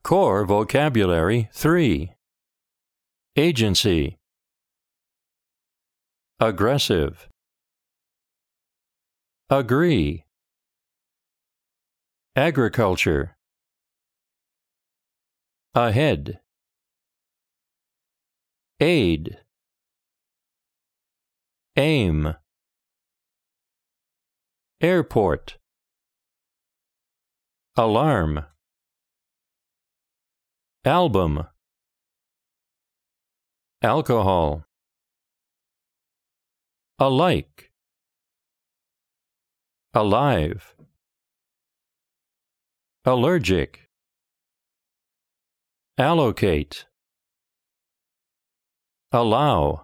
Core Vocabulary 3. Agency. Aggressive. Agree. Agriculture. Ahead. Aid. Aim. Airport. Alarm. Album. Alcohol. Alike. Alive. Allergic. Allocate. Allow.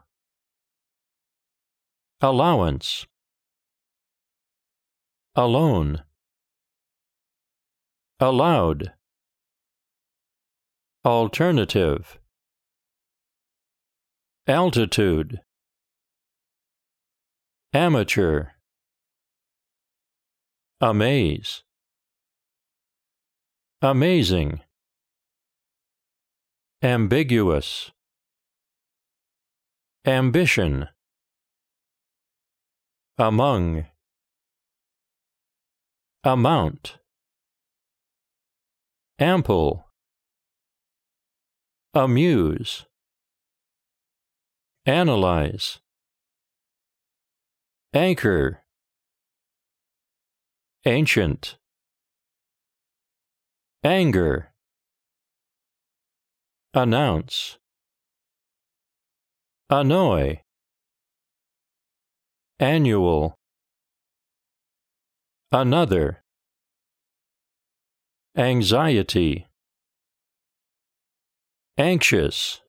Allowance. Alone. Allowed. Alternative. Altitude. Amateur. Amaze. Amazing. Ambiguous. Ambition. Among. Amount. Ample. Amuse. Analyze. Anchor. Ancient. Anger. Announce. Annoy. Annual. Another. Anxiety. Anxious.